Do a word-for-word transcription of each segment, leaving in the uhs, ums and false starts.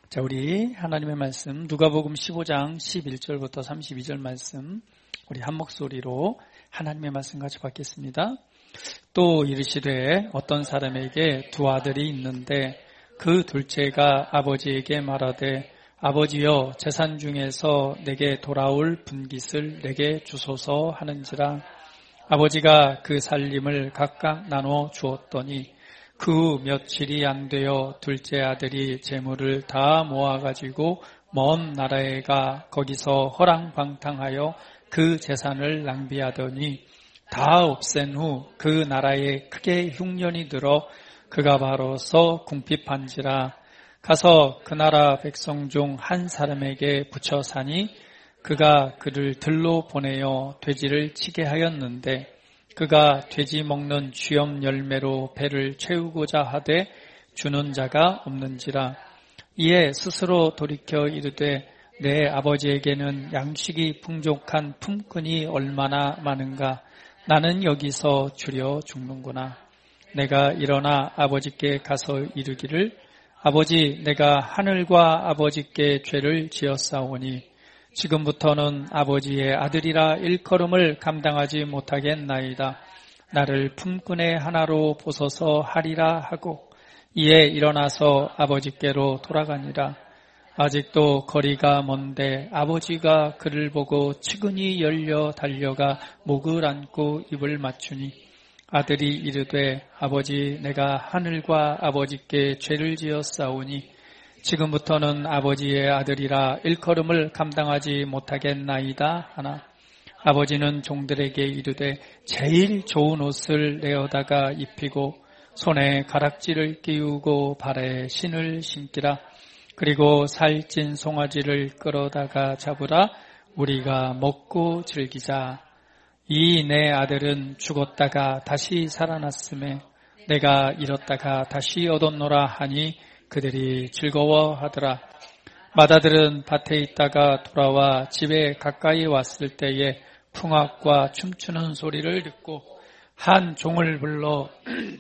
자, 우리 하나님의 말씀 누가복음 십오 장 십일 절부터 삼십이 절 말씀 우리 한 목소리로 하나님의 말씀 같이 받겠습니다. 또 이르시되 어떤 사람에게 두 아들이 있는데 그 둘째가 아버지에게 말하되 아버지여 재산 중에서 내게 돌아올 분깃을 내게 주소서 하는지라. 아버지가 그 살림을 각각 나눠 주었더니 그 며칠이 안 되어 둘째 아들이 재물을 다 모아가지고 먼 나라에 가 거기서 허랑방탕하여 그 재산을 낭비하더니 다 없앤 후 그 나라에 크게 흉년이 들어 그가 바로서 궁핍한지라. 가서 그 나라 백성 중 한 사람에게 붙여 사니 그가 그를 들로 보내어 돼지를 치게 하였는데 그가 돼지 먹는 쥐염 열매로 배를 채우고자 하되 주는 자가 없는지라. 이에 스스로 돌이켜 이르되 내 아버지에게는 양식이 풍족한 품꾼이 얼마나 많은가. 나는 여기서 주려 죽는구나. 내가 일어나 아버지께 가서 이르기를 아버지 내가 하늘과 아버지께 죄를 지었사오니 지금부터는 아버지의 아들이라 일컬음을 감당하지 못하겠나이다. 나를 품꾼의 하나로 보소서 하리라 하고 이에 일어나서 아버지께로 돌아가니라. 아직도 거리가 먼데 아버지가 그를 보고 치근히 열려 달려가 목을 안고 입을 맞추니 아들이 이르되 아버지 내가 하늘과 아버지께 죄를 지었사오니 지금부터는 아버지의 아들이라 일컬음을 감당하지 못하겠나이다 하나. 아버지는 종들에게 이르되 제일 좋은 옷을 내어다가 입히고 손에 가락지를 끼우고 발에 신을 신기라. 그리고 살찐 송아지를 끌어다가 잡으라. 우리가 먹고 즐기자. 이 내 아들은 죽었다가 다시 살아났음에 내가 잃었다가 다시 얻었노라 하니 그들이 즐거워하더라. 맏아들은 밭에 있다가 돌아와 집에 가까이 왔을 때에 풍악과 춤추는 소리를 듣고 한 종을 불러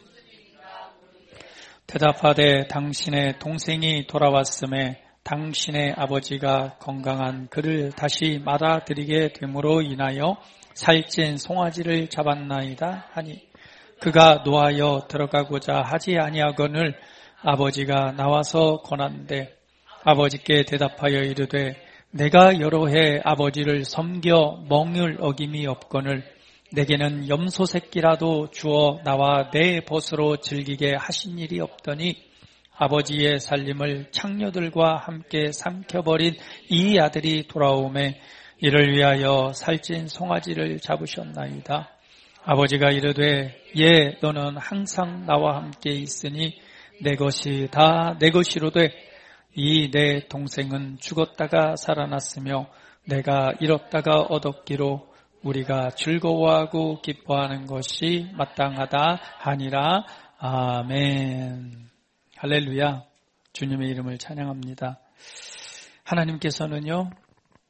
대답하되 당신의 동생이 돌아왔음에 당신의 아버지가 건강한 그를 다시 맞아들이게 됨으로 인하여 살찐 송아지를 잡았나이다 하니 그가 노하여 들어가고자 하지 아니하거늘 아버지가 나와서 권한대 아버지께 대답하여 이르되 내가 여러 해 아버지를 섬겨 멍을 어김이 없거늘 내게는 염소 새끼라도 주어 나와 내 벗으로 즐기게 하신 일이 없더니 아버지의 살림을 창녀들과 함께 삼켜버린 이 아들이 돌아오매 이를 위하여 살찐 송아지를 잡으셨나이다. 아버지가 이르되 예 너는 항상 나와 함께 있으니 내 것이 다 내 것이로되 이 내 동생은 죽었다가 살아났으며 내가 잃었다가 얻었기로 우리가 즐거워하고 기뻐하는 것이 마땅하다 하니라. 아멘. 할렐루야. 주님의 이름을 찬양합니다. 하나님께서는요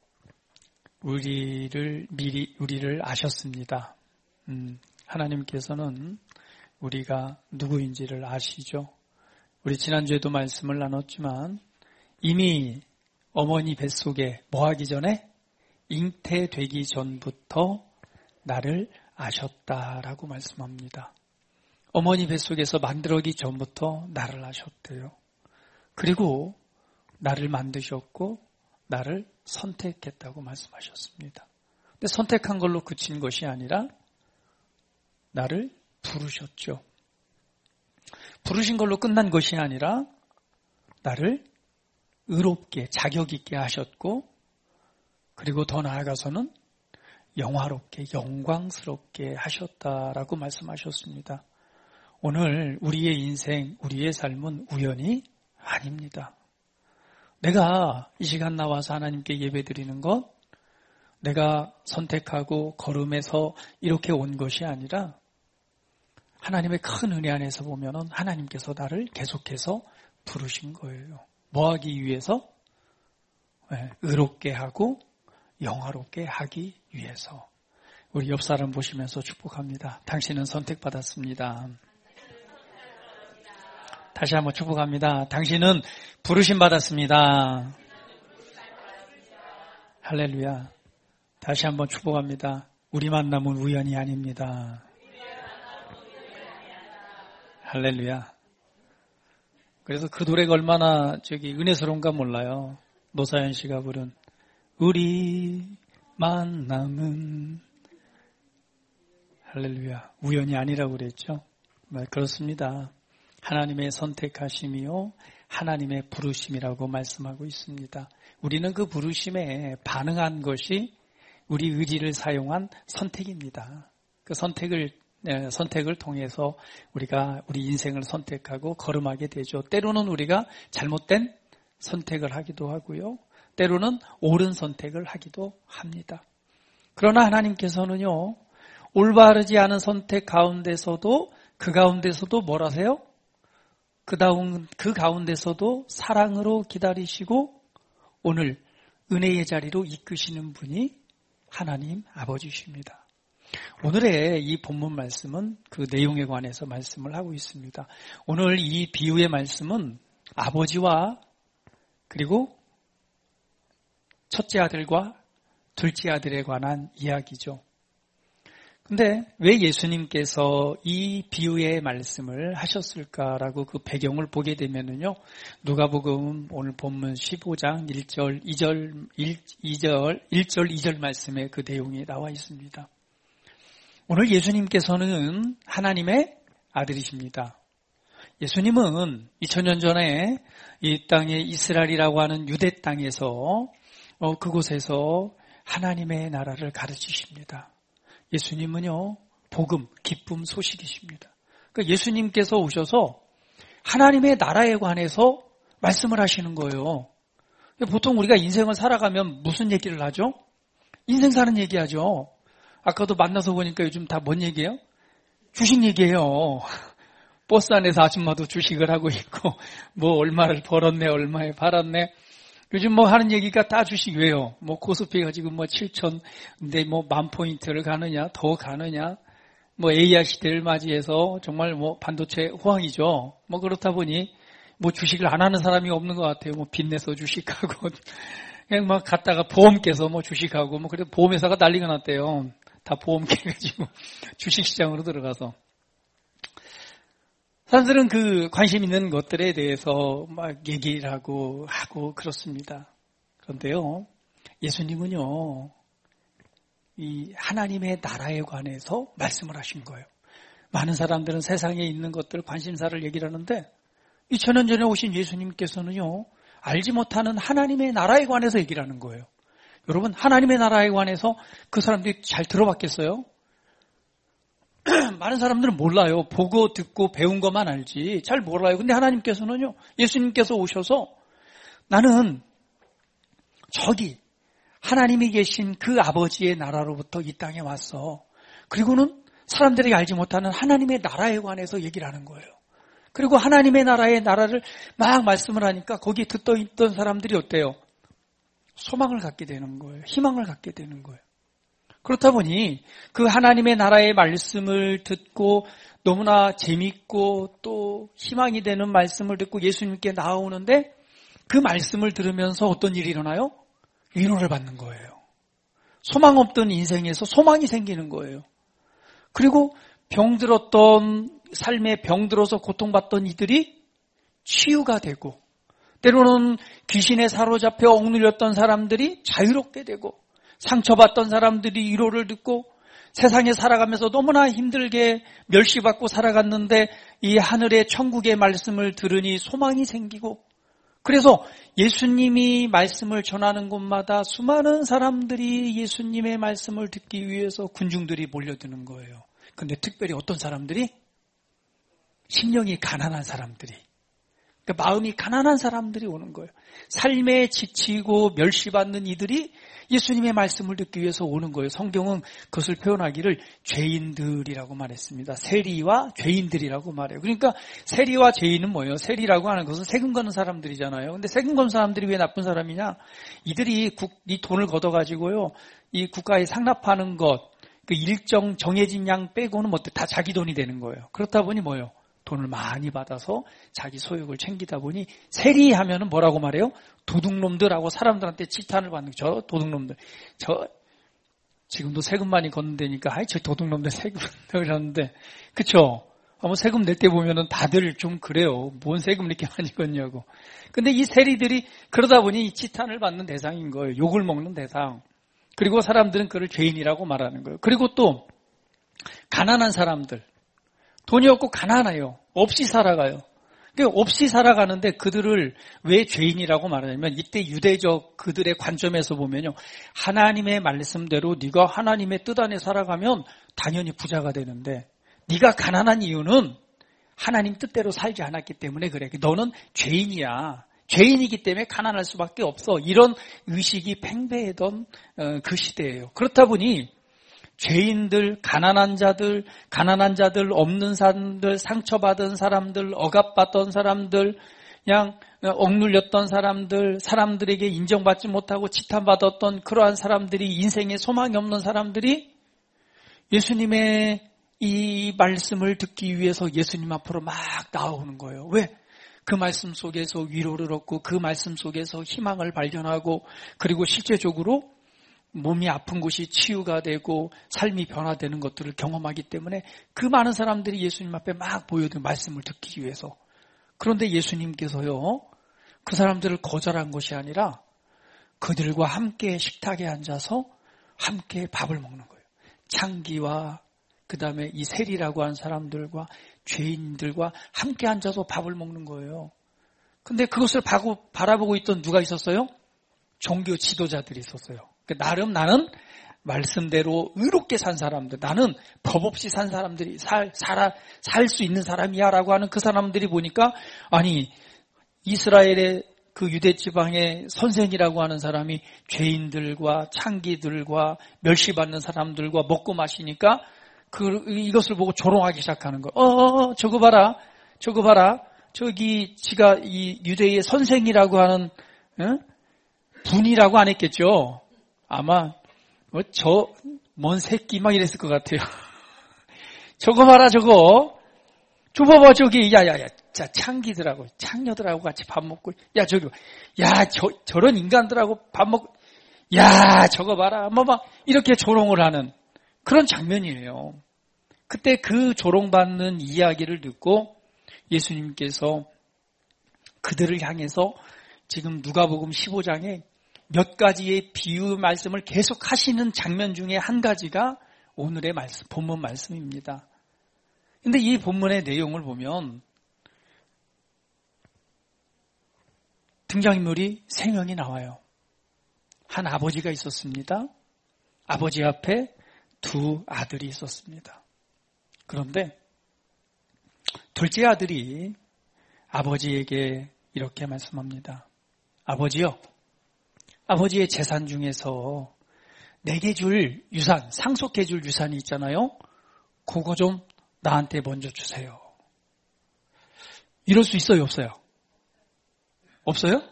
우리를 미리 우리를 아셨습니다. 음, 하나님께서는 우리가 누구인지를 아시죠. 우리 지난주에도 말씀을 나눴지만 이미 어머니 뱃속에 뭐하기 전에 잉태되기 전부터 나를 아셨다라고 말씀합니다. 어머니 뱃속에서 만들어기 전부터 나를 아셨대요. 그리고 나를 만드셨고 나를 선택했다고 말씀하셨습니다. 근데 선택한 걸로 그친 것이 아니라 나를 부르셨죠. 부르신 걸로 끝난 것이 아니라 나를 의롭게 자격 있게 하셨고 그리고 더 나아가서는 영화롭게 영광스럽게 하셨다라고 말씀하셨습니다. 오늘 우리의 인생, 우리의 삶은 우연이 아닙니다. 내가 이 시간 나와서 하나님께 예배드리는 것, 내가 선택하고 걸음에서 이렇게 온 것이 아니라 하나님의 큰 은혜 안에서 보면은 하나님께서 나를 계속해서 부르신 거예요. 뭐 하기 위해서? 네, 의롭게 하고 영화롭게 하기 위해서. 우리 옆 사람 보시면서 축복합니다. 당신은 선택받았습니다. 다시 한번 축복합니다. 당신은 부르심 받았습니다. 할렐루야. 다시 한번 축복합니다. 우리 만남은 우연이 아닙니다. 할렐루야. 그래서 그 노래가 얼마나 저기 은혜스러운가 몰라요. 노사연 씨가 부른 우리 만남은 할렐루야. 우연이 아니라고 그랬죠. 네, 그렇습니다. 하나님의 선택하심이요 하나님의 부르심이라고 말씀하고 있습니다. 우리는 그 부르심에 반응한 것이 우리 의지를 사용한 선택입니다. 그 선택을 네, 선택을 통해서 우리가 우리 인생을 선택하고 걸음하게 되죠. 때로는 우리가 잘못된 선택을 하기도 하고요. 때로는 옳은 선택을 하기도 합니다. 그러나 하나님께서는요. 올바르지 않은 선택 가운데서도 그 가운데서도 뭘 하세요? 그 다음 그 가운데서도 사랑으로 기다리시고 오늘 은혜의 자리로 이끄시는 분이 하나님 아버지십니다. 오늘의 이 본문 말씀은 그 내용에 관해서 말씀을 하고 있습니다. 오늘 이 비유의 말씀은 아버지와 그리고 첫째 아들과 둘째 아들에 관한 이야기죠. 근데 왜 예수님께서 이 비유의 말씀을 하셨을까라고 그 배경을 보게 되면은요, 누가복음 오늘 본문 십오 장 일 절, 이 절, 일 절, 일 절, 이 절 말씀에 그 내용이 나와 있습니다. 오늘 예수님께서는 하나님의 아들이십니다. 예수님은 이천 년 전에 이 땅에 이스라엘이라고 하는 유대 땅에서 어, 그곳에서 하나님의 나라를 가르치십니다. 예수님은요, 복음, 기쁨 소식이십니다. 그러니까 예수님께서 오셔서 하나님의 나라에 관해서 말씀을 하시는 거예요. 보통 우리가 인생을 살아가면 무슨 얘기를 하죠? 인생 사는 얘기하죠. 아까도 만나서 보니까 요즘 다 뭔 얘기예요? 주식 얘기예요. 버스 안에서 아줌마도 주식을 하고 있고 뭐 얼마를 벌었네, 얼마에 팔았네. 요즘 뭐 하는 얘기가 다 주식 왜요? 뭐 코스피가 지금 뭐 칠천, 근데 뭐 만 포인트를 가느냐, 더 가느냐, 뭐 에이아이 시대를 맞이해서 정말 뭐 반도체 호황이죠. 뭐 그렇다 보니 뭐 주식을 안 하는 사람이 없는 것 같아요. 뭐 빚내서 주식하고 그냥 막 갔다가 보험 깨서 뭐 주식하고 뭐 그래도 보험회사가 난리가 났대요. 다 보험 깨가지고 주식시장으로 들어가서. 사람들은 그 관심 있는 것들에 대해서 막 얘기를 하고 하고 그렇습니다. 그런데요, 예수님은요, 이 하나님의 나라에 관해서 말씀을 하신 거예요. 많은 사람들은 세상에 있는 것들 관심사를 얘기를 하는데 이천 년 전에 오신 예수님께서는요, 알지 못하는 하나님의 나라에 관해서 얘기를 하는 거예요. 여러분, 하나님의 나라에 관해서 그 사람들이 잘 들어봤겠어요? 많은 사람들은 몰라요. 보고 듣고 배운 것만 알지 잘 몰라요. 근데 하나님께서는요, 예수님께서 오셔서 나는 저기 하나님이 계신 그 아버지의 나라로부터 이 땅에 왔어. 그리고는 사람들이 알지 못하는 하나님의 나라에 관해서 얘기를 하는 거예요. 그리고 하나님의 나라의 나라를 막 말씀을 하니까 거기에 듣던 있던 사람들이 어때요? 소망을 갖게 되는 거예요. 희망을 갖게 되는 거예요. 그렇다 보니 그 하나님의 나라의 말씀을 듣고 너무나 재밌고 또 희망이 되는 말씀을 듣고 예수님께 나오는데 그 말씀을 들으면서 어떤 일이 일어나요? 위로를 받는 거예요. 소망 없던 인생에서 소망이 생기는 거예요. 그리고 병들었던 삶에 병들어서 고통받던 이들이 치유가 되고 때로는 귀신에 사로잡혀 억눌렸던 사람들이 자유롭게 되고 상처받던 사람들이 위로를 듣고 세상에 살아가면서 너무나 힘들게 멸시받고 살아갔는데 이 하늘의 천국의 말씀을 들으니 소망이 생기고 그래서 예수님이 말씀을 전하는 곳마다 수많은 사람들이 예수님의 말씀을 듣기 위해서 군중들이 몰려드는 거예요. 근데 특별히 어떤 사람들이? 심령이 가난한 사람들이. 그러니까 마음이 가난한 사람들이 오는 거예요. 삶에 지치고 멸시받는 이들이 예수님의 말씀을 듣기 위해서 오는 거예요. 성경은 그것을 표현하기를 죄인들이라고 말했습니다. 세리와 죄인들이라고 말해요. 그러니까 세리와 죄인은 뭐예요? 세리라고 하는 것은 세금 거는 사람들이잖아요. 근데 세금 거는 사람들이 왜 나쁜 사람이냐? 이들이 국, 이 돈을 걷어가지고요, 이 국가에 상납하는 것, 그 일정 정해진 양 빼고는 뭐 다 자기 돈이 되는 거예요. 그렇다 보니 뭐예요? 돈을 많이 받아서 자기 소욕을 챙기다 보니 세리하면은 뭐라고 말해요? 도둑놈들하고 사람들한테 지탄을 받는 저 도둑놈들. 저 지금도 세금 많이 걷는다니까 아이 저 도둑놈들 세금 그러는데 그쵸? 아마 세금 낼 때 보면은 다들 좀 그래요. 뭔 세금 이렇게 많이 걷냐고. 근데 이 세리들이 그러다 보니 지탄을 받는 대상인 거예요. 욕을 먹는 대상. 그리고 사람들은 그를 죄인이라고 말하는 거예요. 그리고 또 가난한 사람들. 돈이 없고 가난해요. 없이 살아가요. 그러니까 없이 살아가는데 그들을 왜 죄인이라고 말하냐면 이때 유대적 그들의 관점에서 보면요. 하나님의 말씀대로 네가 하나님의 뜻 안에 살아가면 당연히 부자가 되는데 네가 가난한 이유는 하나님 뜻대로 살지 않았기 때문에 그래. 너는 죄인이야. 죄인이기 때문에 가난할 수밖에 없어. 이런 의식이 팽배했던 그 시대예요. 그렇다 보니 죄인들, 가난한 자들, 가난한 자들, 없는 사람들, 상처받은 사람들, 억압받던 사람들, 그냥 억눌렸던 사람들, 사람들에게 인정받지 못하고 지탄받았던 그러한 사람들이 인생에 소망이 없는 사람들이 예수님의 이 말씀을 듣기 위해서 예수님 앞으로 막 나오는 거예요. 왜? 그 말씀 속에서 위로를 얻고 그 말씀 속에서 희망을 발견하고 그리고 실제적으로 몸이 아픈 곳이 치유가 되고 삶이 변화되는 것들을 경험하기 때문에 그 많은 사람들이 예수님 앞에 막 모여든 말씀을 듣기 위해서. 그런데 예수님께서요, 그 사람들을 거절한 것이 아니라 그들과 함께 식탁에 앉아서 함께 밥을 먹는 거예요. 창기와 그 다음에 이 세리라고 하는 사람들과 죄인들과 함께 앉아서 밥을 먹는 거예요. 근데 그것을 바라보고 있던 누가 있었어요? 종교 지도자들이 있었어요. 나름 나는 말씀대로 의롭게 산 사람들, 나는 법 없이 산 사람들이 살, 살아, 살 수 있는 사람이야 라고 하는 그 사람들이 보니까 아니 이스라엘의 그 유대 지방의 선생이라고 하는 사람이 죄인들과 창기들과 멸시받는 사람들과 먹고 마시니까 그 이것을 보고 조롱하기 시작하는 거. 어, 어 저거 봐라, 저거 봐라. 저기 지가 이 유대의 선생이라고 하는 어? 분이라고 안 했겠죠. 아마 뭐 저 뭔 새끼 막 이랬을 것 같아요. 저거 봐라 저거. 저 봐봐 저기 야야야. 자 창기들하고 창녀들하고 같이 밥 먹고 야 저기 야 저 저런 인간들하고 밥 먹고 야 저거 봐라 뭐 막 이렇게 조롱을 하는 그런 장면이에요. 그때 그 조롱받는 이야기를 듣고 예수님께서 그들을 향해서 지금 누가복음 십오 장에 몇 가지의 비유 말씀을 계속 하시는 장면 중에 한 가지가 오늘의 말씀, 본문 말씀입니다. 근데 이 본문의 내용을 보면 등장인물이 세 명이 나와요. 한 아버지가 있었습니다. 아버지 앞에 두 아들이 있었습니다. 그런데 둘째 아들이 아버지에게 이렇게 말씀합니다. 아버지요. 아버지의 재산 중에서 내게 줄 유산, 상속해 줄 유산이 있잖아요. 그거 좀 나한테 먼저 주세요. 이럴 수 있어요, 없어요? 없어요?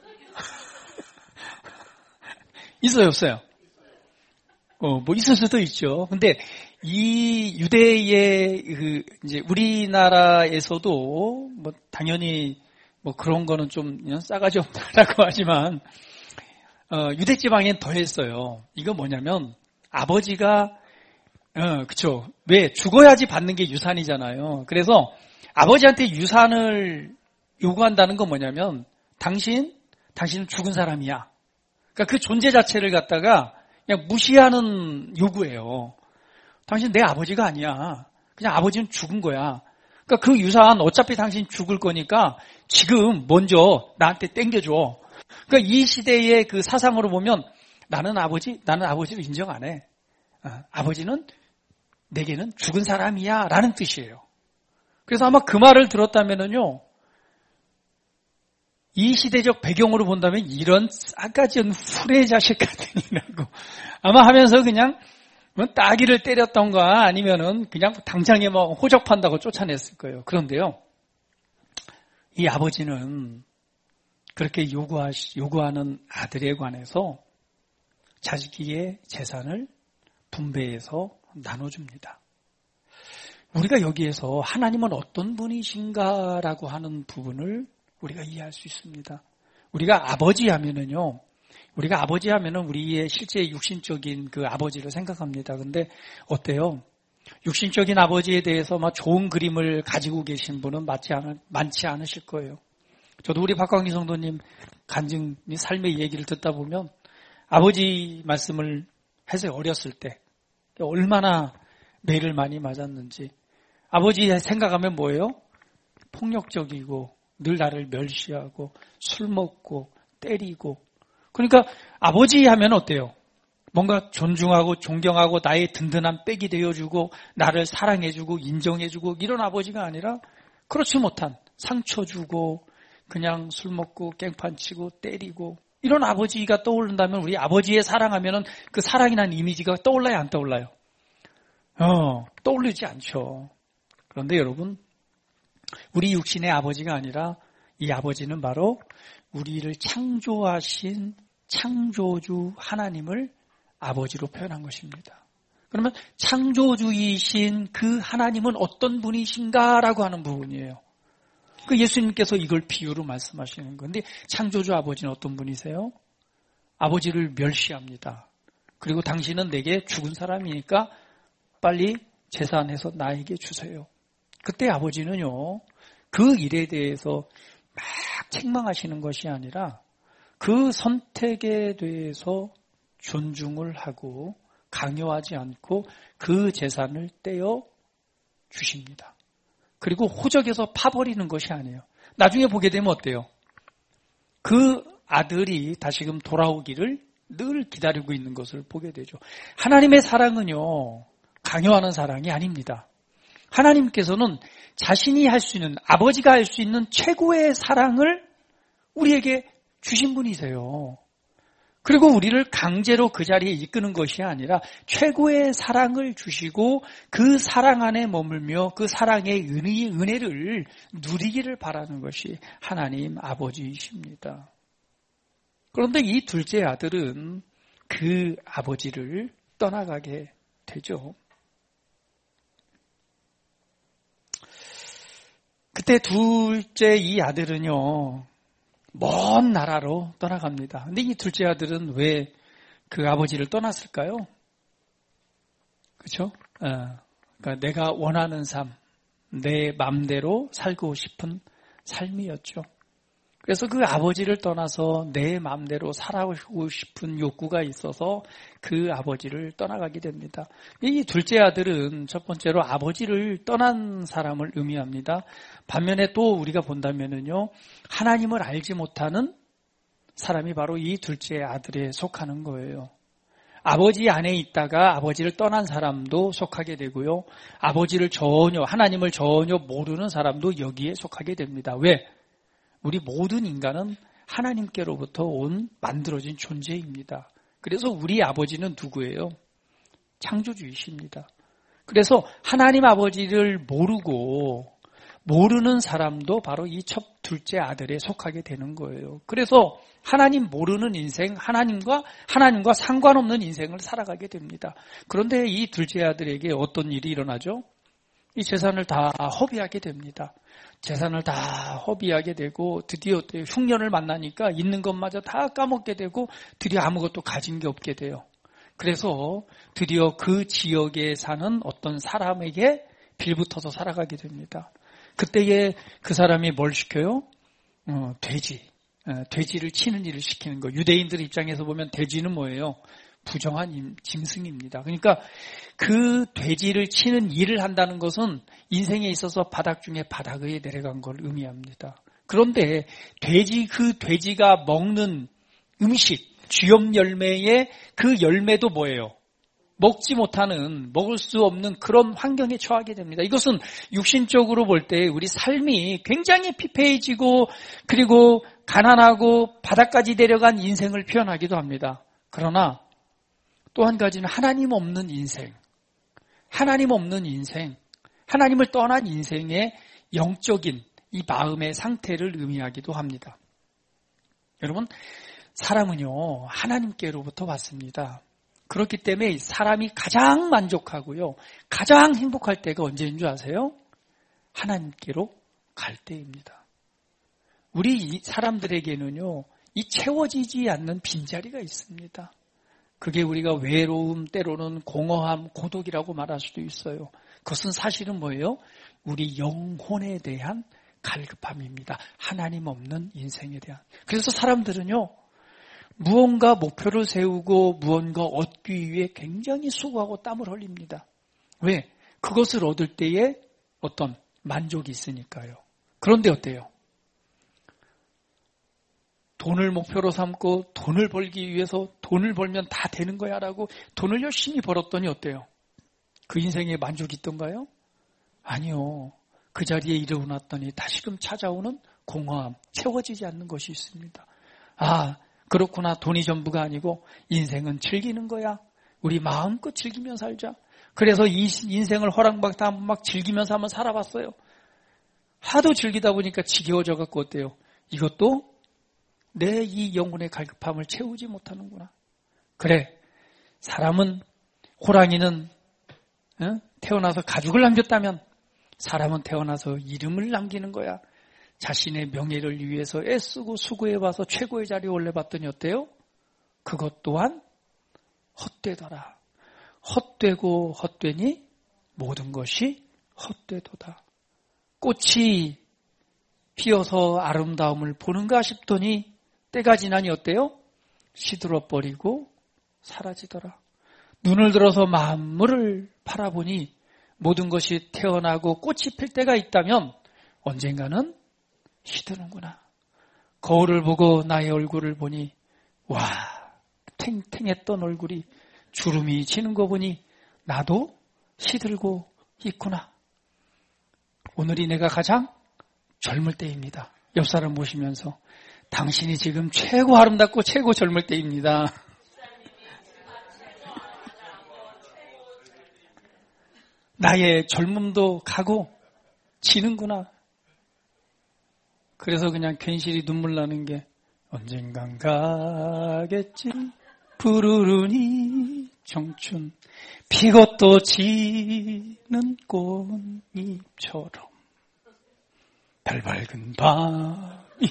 있어요, 없어요? 어, 뭐 있을 수도 있죠. 근데 이 유대의 그 이제 우리나라에서도 뭐 당연히 뭐 그런 거는 좀 싸가지 없다라고 하지만 어, 유대 지방엔 더했어요. 이거 뭐냐면 아버지가 어, 그쵸. 왜 죽어야지 받는 게 유산이잖아요. 그래서 아버지한테 유산을 요구한다는 건 뭐냐면 당신 당신은 죽은 사람이야. 그러니까 그 존재 자체를 갖다가 그냥 무시하는 요구예요. 당신 내 아버지가 아니야. 그냥 아버지는 죽은 거야. 그러니까 그 유산 어차피 당신 죽을 거니까 지금 먼저 나한테 땡겨줘. 그러니까 이 시대의 그 사상으로 보면 나는 아버지, 나는 아버지를 인정 안 해. 아버지는 내게는 죽은 사람이야 라는 뜻이에요. 그래서 아마 그 말을 들었다면은요, 이 시대적 배경으로 본다면 이런 싸가지 없는 후레 자식 같은 이라고 아마 하면서 그냥 따귀를 때렸던가 아니면은 그냥 당장에 뭐 호적판다고 쫓아냈을 거예요. 그런데요, 이 아버지는 그렇게 요구하시, 요구하는 아들에 관해서 자기의 재산을 분배해서 나눠줍니다. 우리가 여기에서 하나님은 어떤 분이신가라고 하는 부분을 우리가 이해할 수 있습니다. 우리가 아버지 하면은요, 우리가 아버지 하면은 우리의 실제 육신적인 그 아버지를 생각합니다. 근데 어때요? 육신적인 아버지에 대해서 막 좋은 그림을 가지고 계신 분은 많지, 않, 많지 않으실 거예요. 저도 우리 박광기 성도님 간증 삶의 얘기를 듣다 보면 아버지 말씀을 해서 어렸을 때 얼마나 매를 많이 맞았는지. 아버지 생각하면 뭐예요? 폭력적이고 늘 나를 멸시하고 술 먹고 때리고. 그러니까 아버지 하면 어때요? 뭔가 존중하고 존경하고 나의 든든한 백이 되어주고 나를 사랑해주고 인정해주고 이런 아버지가 아니라 그렇지 못한 상처 주고 그냥 술 먹고 깽판 치고 때리고 이런 아버지가 떠오른다면 우리 아버지의 사랑하면은 그 사랑이라는 이미지가 떠올라요, 안 떠올라요? 어, 떠올리지 않죠. 그런데 여러분, 우리 육신의 아버지가 아니라 이 아버지는 바로 우리를 창조하신 창조주 하나님을 아버지로 표현한 것입니다. 그러면 창조주이신 그 하나님은 어떤 분이신가라고 하는 부분이에요. 그 예수님께서 이걸 비유로 말씀하시는 건데 창조주 아버지는 어떤 분이세요? 아버지를 멸시합니다. 그리고 당신은 내게 죽은 사람이니까 빨리 재산해서 나에게 주세요. 그때 아버지는요, 그 일에 대해서 막 책망하시는 것이 아니라 그 선택에 대해서 존중을 하고 강요하지 않고 그 재산을 떼어 주십니다. 그리고 호적에서 파버리는 것이 아니에요. 나중에 보게 되면 어때요? 그 아들이 다시금 돌아오기를 늘 기다리고 있는 것을 보게 되죠. 하나님의 사랑은요, 강요하는 사랑이 아닙니다. 하나님께서는 자신이 할 수 있는, 아버지가 할 수 있는 최고의 사랑을 우리에게 주신 분이세요. 그리고 우리를 강제로 그 자리에 이끄는 것이 아니라 최고의 사랑을 주시고 그 사랑 안에 머물며 그 사랑의 은혜, 은혜를 누리기를 바라는 것이 하나님 아버지이십니다. 그런데 이 둘째 아들은 그 아버지를 떠나가게 되죠. 그때 둘째 이 아들은요, 먼 나라로 떠나갑니다. 근데 이 둘째 아들은 왜 그 아버지를 떠났을까요? 그렇죠? 어, 그러니까 내가 원하는 삶, 내 맘대로 살고 싶은 삶이었죠. 그래서 그 아버지를 떠나서 내 맘대로 살아가고 싶은 욕구가 있어서 그 아버지를 떠나가게 됩니다. 이 둘째 아들은 첫 번째로 아버지를 떠난 사람을 의미합니다. 반면에 또 우리가 본다면은요, 하나님을 알지 못하는 사람이 바로 이 둘째 아들에 속하는 거예요. 아버지 안에 있다가 아버지를 떠난 사람도 속하게 되고요. 아버지를 전혀, 하나님을 전혀 모르는 사람도 여기에 속하게 됩니다. 왜? 우리 모든 인간은 하나님께로부터 온 만들어진 존재입니다. 그래서 우리 아버지는 누구예요? 창조주이십니다. 그래서 하나님 아버지를 모르고 모르는 사람도 바로 이 첫 둘째 아들에 속하게 되는 거예요. 그래서 하나님 모르는 인생, 하나님과 하나님과 상관없는 인생을 살아가게 됩니다. 그런데 이 둘째 아들에게 어떤 일이 일어나죠? 이 재산을 다 허비하게 됩니다. 재산을 다 허비하게 되고 드디어 흉년을 만나니까 있는 것마저 다 까먹게 되고 드디어 아무것도 가진 게 없게 돼요. 그래서 드디어 그 지역에 사는 어떤 사람에게 빌붙어서 살아가게 됩니다. 그때에 그 사람이 뭘 시켜요? 어, 돼지. 어, 돼지를 치는 일을 시키는 거. 유대인들 입장에서 보면 돼지는 뭐예요? 부정한 짐승입니다. 그러니까 그 돼지를 치는 일을 한다는 것은 인생에 있어서 바닥 중에 바닥에 내려간 걸 의미합니다. 그런데 돼지, 그 돼지가 먹는 음식, 쥐염 열매의 그 열매도 뭐예요? 먹지 못하는, 먹을 수 없는 그런 환경에 처하게 됩니다. 이것은 육신적으로 볼 때 우리 삶이 굉장히 피폐해지고 그리고 가난하고 바닥까지 내려간 인생을 표현하기도 합니다. 그러나 또 한 가지는 하나님 없는 인생, 하나님 없는 인생, 하나님을 떠난 인생의 영적인 이 마음의 상태를 의미하기도 합니다. 여러분, 사람은요, 하나님께로부터 왔습니다. 그렇기 때문에 사람이 가장 만족하고요. 가장 행복할 때가 언제인 줄 아세요? 하나님께로 갈 때입니다. 우리 사람들에게는요. 이 채워지지 않는 빈자리가 있습니다. 그게 우리가 외로움, 때로는 공허함, 고독이라고 말할 수도 있어요. 그것은 사실은 뭐예요? 우리 영혼에 대한 갈급함입니다. 하나님 없는 인생에 대한. 그래서 사람들은요. 무언가 목표를 세우고 무언가 얻기 위해 굉장히 수고하고 땀을 흘립니다. 왜? 그것을 얻을 때에 어떤 만족이 있으니까요. 그런데 어때요? 돈을 목표로 삼고 돈을 벌기 위해서 돈을 벌면 다 되는 거야 라고 돈을 열심히 벌었더니 어때요? 그 인생에 만족이 있던가요? 아니요. 그 자리에 이르렀더니 다시금 찾아오는 공허함, 채워지지 않는 것이 있습니다. 아, 그렇구나. 돈이 전부가 아니고 인생은 즐기는 거야. 우리 마음껏 즐기며 살자. 그래서 이 인생을 허락받다 한번 막 즐기면서 한번 살아봤어요. 하도 즐기다 보니까 지겨워져 갖고 어때요? 이것도 내 이 영혼의 갈급함을 채우지 못하는구나. 그래, 사람은, 호랑이는 어? 태어나서 가죽을 남겼다면 사람은 태어나서 이름을 남기는 거야. 자신의 명예를 위해서 애쓰고 수고해봐서 최고의 자리에 올려봤더니 어때요? 그것 또한 헛되더라. 헛되고 헛되니 모든 것이 헛되도다. 꽃이 피어서 아름다움을 보는가 싶더니 때가 지나니 어때요? 시들어버리고 사라지더라. 눈을 들어서 만물을 바라보니 모든 것이 태어나고 꽃이 필 때가 있다면 언젠가는 시드는구나. 거울을 보고 나의 얼굴을 보니 와, 탱탱했던 얼굴이 주름이 지는 거 보니 나도 시들고 있구나. 오늘이 내가 가장 젊을 때입니다. 옆 사람 모시면서 당신이 지금 최고 아름답고 최고 젊을 때입니다. 나의 젊음도 가고 지는구나. 그래서 그냥 괜시리 눈물 나는 게 언젠간 가겠지 푸르르니 청춘 피고 또 지는 꽃잎처럼 달 밝은 밤이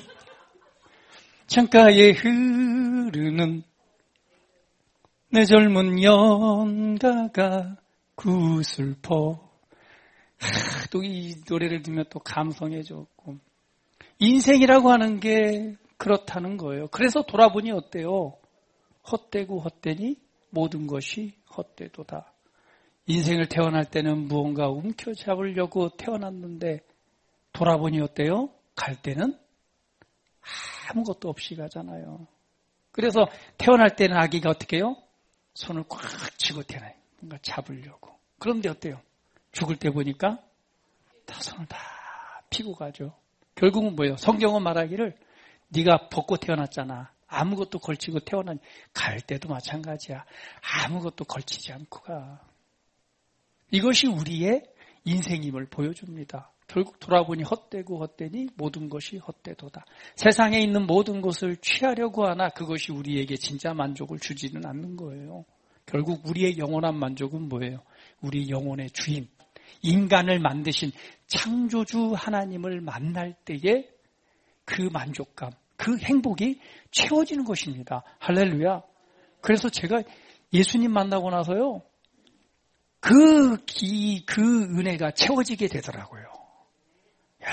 창가에 흐르는 내 젊은 연가가 구슬퍼. 또 이 노래를 들으면 또 감성해졌고 인생이라고 하는 게 그렇다는 거예요. 그래서 돌아보니 어때요? 헛되고 헛되니 모든 것이 헛되도다. 인생을 태어날 때는 무언가 움켜잡으려고 태어났는데 돌아보니 어때요? 갈 때는 아무것도 없이 가잖아요. 그래서 태어날 때는 아기가 어떻게 해요? 손을 꽉 쥐고 태어나요. 뭔가 잡으려고. 그런데 어때요? 죽을 때 보니까 다 손을 다 피고 가죠. 결국은 뭐예요? 성경은 말하기를 네가 벗고 태어났잖아. 아무것도 걸치고 태어나니 갈 때도 마찬가지야. 아무것도 걸치지 않고 가. 이것이 우리의 인생임을 보여줍니다. 결국 돌아보니 헛되고 헛되니 모든 것이 헛되도다. 세상에 있는 모든 것을 취하려고 하나 그것이 우리에게 진짜 만족을 주지는 않는 거예요. 결국 우리의 영원한 만족은 뭐예요? 우리 영혼의 주인, 인간을 만드신 창조주 하나님을 만날 때의 그 만족감, 그 행복이 채워지는 것입니다. 할렐루야. 그래서 제가 예수님 만나고 나서요, 그 기, 그 은혜가 채워지게 되더라고요. 야,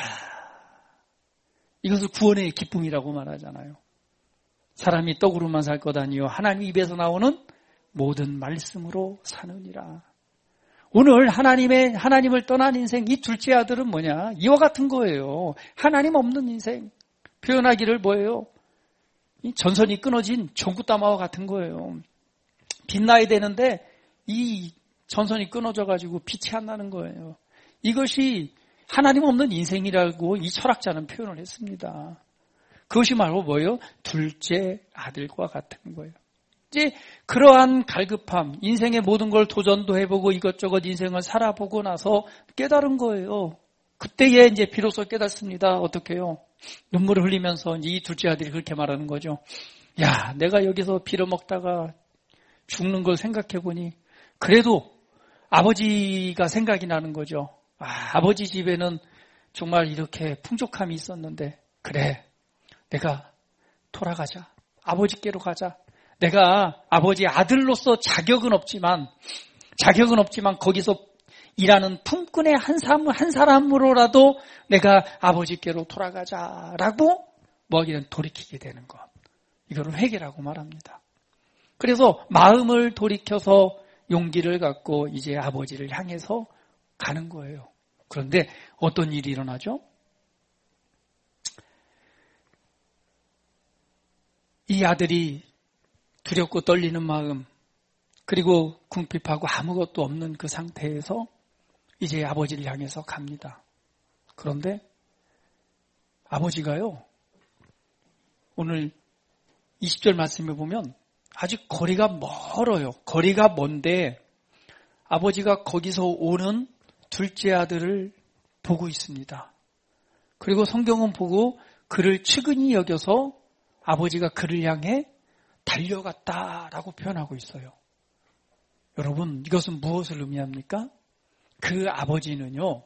이것을 구원의 기쁨이라고 말하잖아요. 사람이 떡으로만 살 것 아니요 하나님 입에서 나오는 모든 말씀으로 사느니라. 오늘 하나님의 하나님을 떠난 인생, 이 둘째 아들은 뭐냐? 이와 같은 거예요. 하나님 없는 인생. 표현하기를 뭐예요? 이 전선이 끊어진 전구따마와 같은 거예요. 빛나야 되는데 이 전선이 끊어져가지고 빛이 안 나는 거예요. 이것이 하나님 없는 인생이라고 이 철학자는 표현을 했습니다. 그것이 말고 뭐예요? 둘째 아들과 같은 거예요. 이제 그러한 갈급함, 인생의 모든 걸 도전도 해보고 이것저것 인생을 살아보고 나서 깨달은 거예요. 그때에 이제 비로소 깨닫습니다. 어떻게 해요? 눈물을 흘리면서 이 둘째 아들이 그렇게 말하는 거죠. 야, 내가 여기서 빌어먹다가 죽는 걸 생각해 보니 그래도 아버지가 생각이 나는 거죠. 아, 아버지 집에는 정말 이렇게 풍족함이 있었는데 그래, 내가 돌아가자. 아버지께로 가자. 내가 아버지 아들로서 자격은 없지만 자격은 없지만 거기서 일하는 품꾼의 한 사람, 한 사람으로라도 내가 아버지께로 돌아가자라고 뭐하기는 돌이키게 되는 것. 이거를 회개라고 말합니다. 그래서 마음을 돌이켜서 용기를 갖고 이제 아버지를 향해서 가는 거예요. 그런데 어떤 일이 일어나죠? 이 아들이 두렵고 떨리는 마음, 그리고 궁핍하고 아무것도 없는 그 상태에서 이제 아버지를 향해서 갑니다. 그런데 아버지가요, 오늘 이십 절 말씀에 보면 아직 거리가 멀어요. 거리가 먼데 아버지가 거기서 오는 둘째 아들을 보고 있습니다. 그리고 성경은 보고 그를 측은히 여겨서 아버지가 그를 향해 달려갔다라고 표현하고 있어요. 여러분, 이것은 무엇을 의미합니까? 그 아버지는요,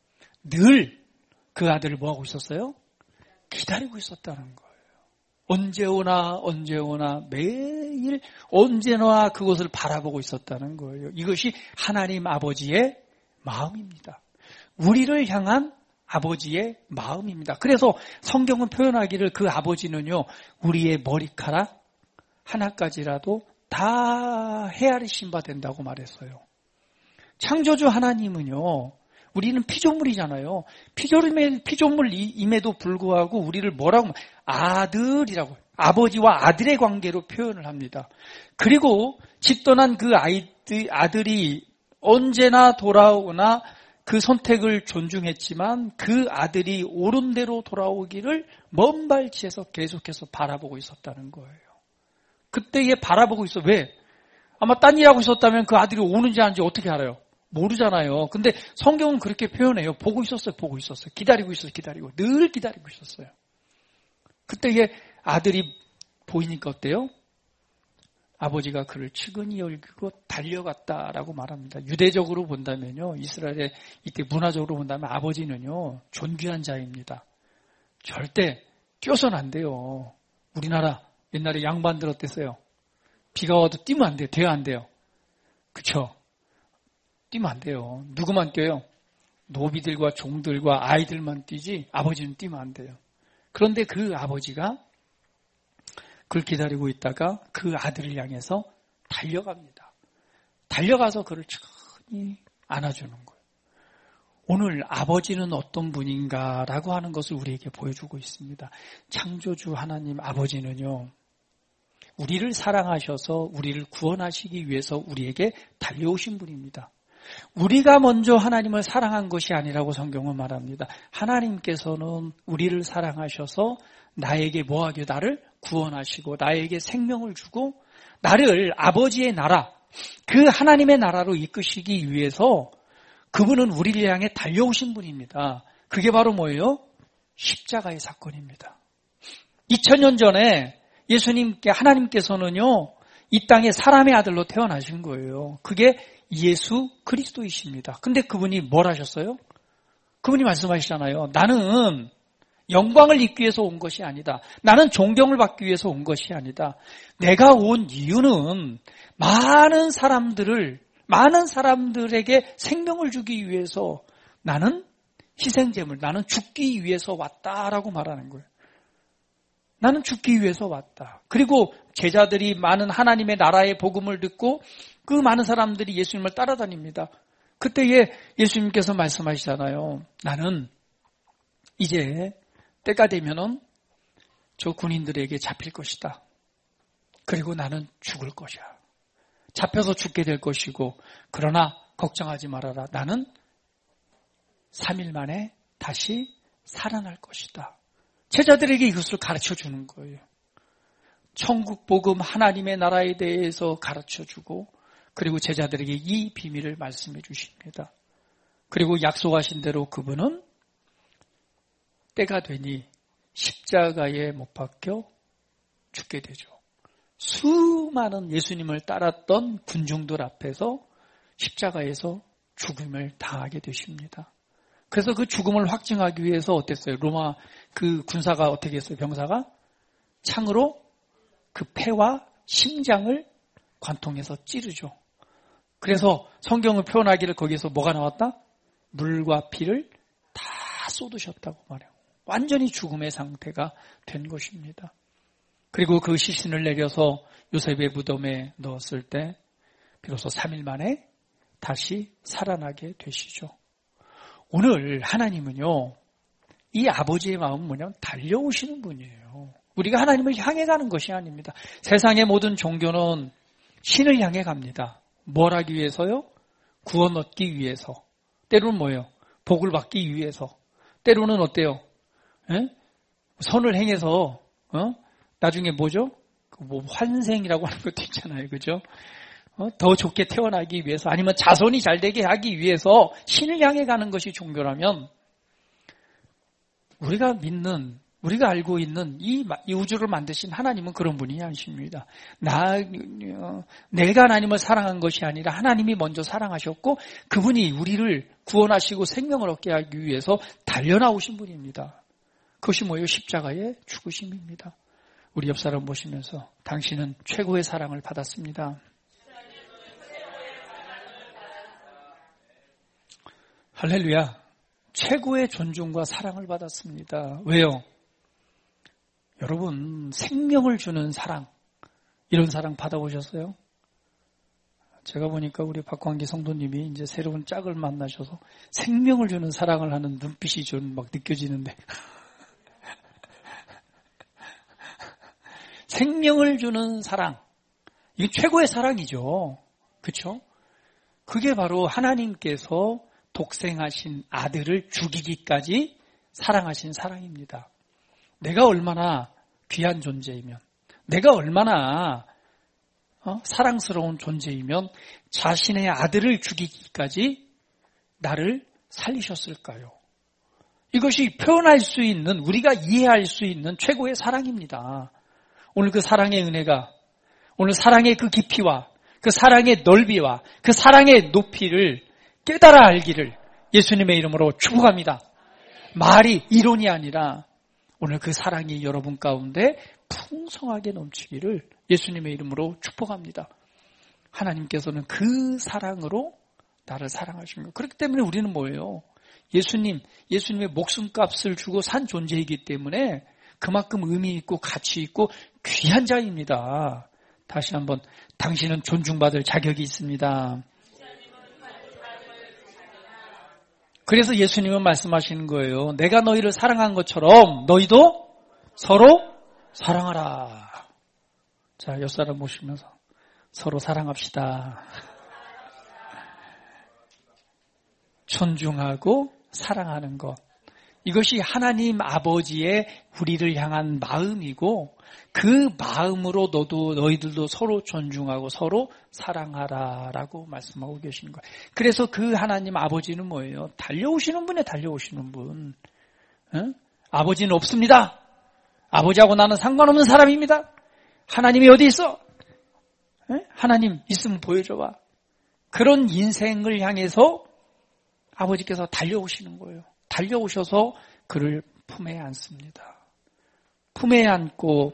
늘 그 아들을 뭐하고 있었어요? 기다리고 있었다는 거예요. 언제 오나 언제 오나 매일 언제나 그것을 바라보고 있었다는 거예요. 이것이 하나님 아버지의 마음입니다. 우리를 향한 아버지의 마음입니다. 그래서 성경은 표현하기를 그 아버지는요, 우리의 머리카락 하나까지라도 다 헤아리신 바 된다고 말했어요. 창조주 하나님은요, 우리는 피조물이잖아요. 피조물의 피조물임에도 불구하고 우리를 뭐라고 아들이라고, 아버지와 아들의 관계로 표현을 합니다. 그리고 집 떠난 그 아이들, 아들이 언제나 돌아오거나 그 선택을 존중했지만 그 아들이 옳은 대로 돌아오기를 먼 발치에서 계속해서 바라보고 있었다는 거예요. 그때에 바라보고 있어. 왜? 아마 딴 일하고 있었다면 그 아들이 오는지 아닌지 어떻게 알아요? 모르잖아요. 근데 성경은 그렇게 표현해요. 보고 있었어요. 보고 있었어요. 기다리고 있었어요. 기다리고. 늘 기다리고 있었어요. 그때에 아들이 보이니까 어때요? 아버지가 그를 측은히 여기고 달려갔다라고 말합니다. 유대적으로 본다면요, 이스라엘의 이때 문화적으로 본다면 아버지는요, 존귀한 자입니다. 절대 껴서는 안 돼요. 우리나라 옛날에 양반들 어땠어요? 비가 와도 뛰면 안 돼요. 돼야 안 돼요. 그쵸? 뛰면 안 돼요. 누구만 뛰어요? 노비들과 종들과 아이들만 뛰지 아버지는 뛰면 안 돼요. 그런데 그 아버지가 그를 기다리고 있다가 그 아들을 향해서 달려갑니다. 달려가서 그를 천천히 안아주는 거예요. 오늘 아버지는 어떤 분인가라고 하는 것을 우리에게 보여주고 있습니다. 창조주 하나님 아버지는요, 우리를 사랑하셔서 우리를 구원하시기 위해서 우리에게 달려오신 분입니다. 우리가 먼저 하나님을 사랑한 것이 아니라고 성경은 말합니다. 하나님께서는 우리를 사랑하셔서 나에게 뭐하게 나를 구원하시고 나에게 생명을 주고 나를 아버지의 나라, 그 하나님의 나라로 이끄시기 위해서 그분은 우리를 향해 달려오신 분입니다. 그게 바로 뭐예요? 십자가의 사건입니다. 이천 년 전에 예수님께, 하나님께서는요, 이 땅에 사람의 아들로 태어나신 거예요. 그게 예수 그리스도이십니다. 근데 그분이 뭘 하셨어요? 그분이 말씀하시잖아요. 나는 영광을 입기 위해서 온 것이 아니다. 나는 존경을 받기 위해서 온 것이 아니다. 내가 온 이유는 많은 사람들을, 많은 사람들에게 생명을 주기 위해서 나는 희생제물, 나는 죽기 위해서 왔다라고 말하는 거예요. 나는 죽기 위해서 왔다. 그리고 제자들이 많은 하나님의 나라의 복음을 듣고 그 많은 사람들이 예수님을 따라다닙니다. 그때에 예수님께서 말씀하시잖아요. 나는 이제 때가 되면은 저 군인들에게 잡힐 것이다. 그리고 나는 죽을 것이야. 잡혀서 죽게 될 것이고, 그러나 걱정하지 말아라. 나는 삼 일 만에 다시 살아날 것이다. 제자들에게 이것을 가르쳐 주는 거예요. 천국 복음, 하나님의 나라에 대해서 가르쳐 주고, 그리고 제자들에게 이 비밀을 말씀해 주십니다. 그리고 약속하신 대로 그분은 때가 되니 십자가에 못 박혀 죽게 되죠. 수많은 예수님을 따랐던 군중들 앞에서 십자가에서 죽음을 당하게 되십니다. 그래서 그 죽음을 확증하기 위해서 어땠어요? 로마 그 군사가 어떻게 했어요? 병사가 창으로 그 폐와 심장을 관통해서 찌르죠. 그래서 성경을 표현하기를 거기에서 뭐가 나왔다? 물과 피를 다 쏟으셨다고 말해요. 완전히 죽음의 상태가 된 것입니다. 그리고 그 시신을 내려서 요셉의 무덤에 넣었을 때 비로소 삼 일 만에 다시 살아나게 되시죠. 오늘 하나님은요, 이 아버지의 마음은 뭐냐면 달려오시는 분이에요. 우리가 하나님을 향해 가는 것이 아닙니다. 세상의 모든 종교는 신을 향해 갑니다. 뭘 하기 위해서요? 구원 얻기 위해서. 때로는 뭐예요? 복을 받기 위해서. 때로는 어때요? 에? 선을 행해서 어? 나중에 뭐죠? 뭐 환생이라고 하는 것도 있잖아요. 그죠? 어? 더 좋게 태어나기 위해서 아니면 자손이 잘 되게 하기 위해서 신을 향해 가는 것이 종교라면 우리가 믿는 우리가 알고 있는 이, 이 우주를 만드신 하나님은 그런 분이 아니십니다. 나, 어, 내가 하나님을 사랑한 것이 아니라 하나님이 먼저 사랑하셨고 그분이 우리를 구원하시고 생명을 얻게 하기 위해서 달려나오신 분입니다. 그것이 뭐예요? 십자가의 죽으심입니다. 우리 옆 사람 보시면서 당신은 최고의 사랑을 받았습니다. 할렐루야. 최고의 존중과 사랑을 받았습니다. 왜요? 여러분, 생명을 주는 사랑, 이런 사랑 받아보셨어요? 제가 보니까 우리 박광기 성도님이 이제 새로운 짝을 만나셔서 생명을 주는 사랑을 하는 눈빛이 좀 막 느껴지는데. 생명을 주는 사랑, 이게 최고의 사랑이죠. 그렇죠? 그게 바로 하나님께서 독생하신 아들을 죽이기까지 사랑하신 사랑입니다. 내가 얼마나 귀한 존재이면, 내가 얼마나 어? 사랑스러운 존재이면 자신의 아들을 죽이기까지 나를 살리셨을까요? 이것이 표현할 수 있는, 우리가 이해할 수 있는 최고의 사랑입니다. 오늘 그 사랑의 은혜가, 오늘 사랑의 그 깊이와 그 사랑의 넓이와 그 사랑의 높이를 깨달아 알기를 예수님의 이름으로 축복합니다. 말이 이론이 아니라 오늘 그 사랑이 여러분 가운데 풍성하게 넘치기를 예수님의 이름으로 축복합니다. 하나님께서는 그 사랑으로 나를 사랑하신 거예요. 그렇기 때문에 우리는 뭐예요? 예수님, 예수님의 목숨값을 주고 산 존재이기 때문에 그만큼 의미 있고 가치 있고 귀한 자입니다. 다시 한번 당신은 존중받을 자격이 있습니다. 그래서 예수님은 말씀하시는 거예요. 내가 너희를 사랑한 것처럼 너희도 서로 사랑하라. 자, 옆 사람 보시면서 서로 사랑합시다. 존중하고 사랑하는 것. 이것이 하나님 아버지의 우리를 향한 마음이고 그 마음으로 너도 너희들도 서로 존중하고 서로 사랑하라라고 말씀하고 계시는 거예요. 그래서 그 하나님 아버지는 뭐예요? 달려오시는 분에 달려오시는 분. 응? 아버지는 없습니다. 아버지하고 나는 상관없는 사람입니다. 하나님이 어디 있어? 응? 하나님 있으면 보여줘봐. 그런 인생을 향해서 아버지께서 달려오시는 거예요. 달려오셔서 그를 품에 안습니다. 품에 안고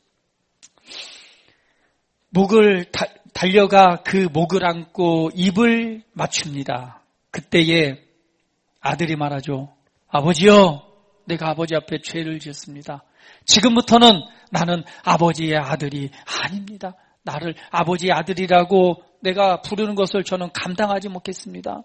목을 다, 달려가 그 목을 안고 입을 맞춥니다. 그때에 아들이 말하죠. 아버지요, 내가 아버지 앞에 죄를 지었습니다. 지금부터는 나는 아버지의 아들이 아닙니다. 나를 아버지의 아들이라고 내가 부르는 것을 저는 감당하지 못했습니다.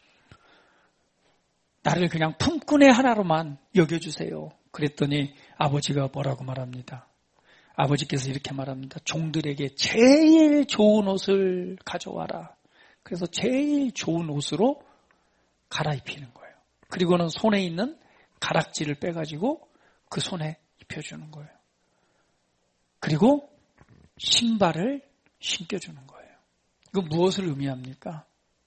나를 그냥 품꾼의 하나로만 여겨주세요. 그랬더니 아버지가 뭐라고 말합니다. 아버지께서 이렇게 말합니다. 종들에게 제일 좋은 옷을 가져와라. 그래서 제일 좋은 옷으로 갈아입히는 거예요. 그리고는 손에 있는 가락지를 빼가지고 그 손에 입혀주는 거예요. 그리고 신발을 신겨주는 거예요. 이거 무엇을 의미합니까?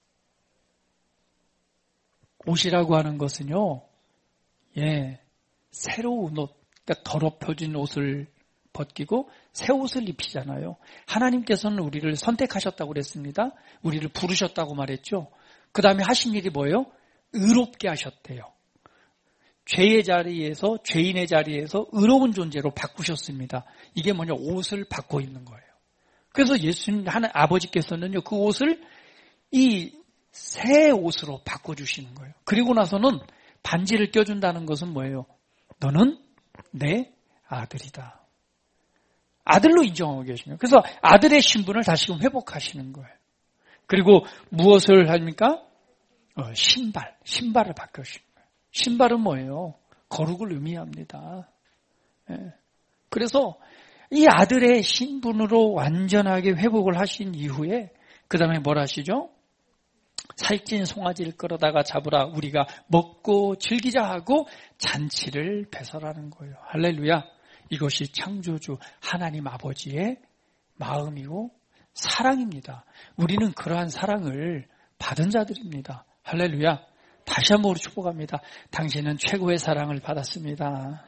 옷이라고 하는 것은요, 예, 새로운 옷, 그러니까 더럽혀진 옷을 벗기고 새 옷을 입히잖아요. 하나님께서는 우리를 선택하셨다고 그랬습니다. 우리를 부르셨다고 말했죠. 그 다음에 하신 일이 뭐예요? 의롭게 하셨대요. 죄의 자리에서, 죄인의 자리에서 의로운 존재로 바꾸셨습니다. 이게 뭐냐? 옷을 바꿔 입는 거예요. 그래서 예수님, 하나, 아버지께서는요, 그 옷을 이 새 옷으로 바꿔주시는 거예요. 그리고 나서는 반지를 껴준다는 것은 뭐예요? 너는 내 아들이다. 아들로 인정하고 계시네요. 그래서 아들의 신분을 다시금 회복하시는 거예요. 그리고 무엇을 합니까? 어, 신발, 신발을 바꿔주시는 거예요. 신발은 뭐예요? 거룩을 의미합니다. 예. 그래서 이 아들의 신분으로 완전하게 회복을 하신 이후에 그 다음에 뭘 하시죠? 살찐 송아지를 끌어다가 잡으라 우리가 먹고 즐기자 하고 잔치를 배설하는 거예요. 할렐루야. 이것이 창조주 하나님 아버지의 마음이고 사랑입니다. 우리는 그러한 사랑을 받은 자들입니다. 할렐루야. 다시 한번 우리 축복합니다. 당신은 최고의 사랑을 받았습니다.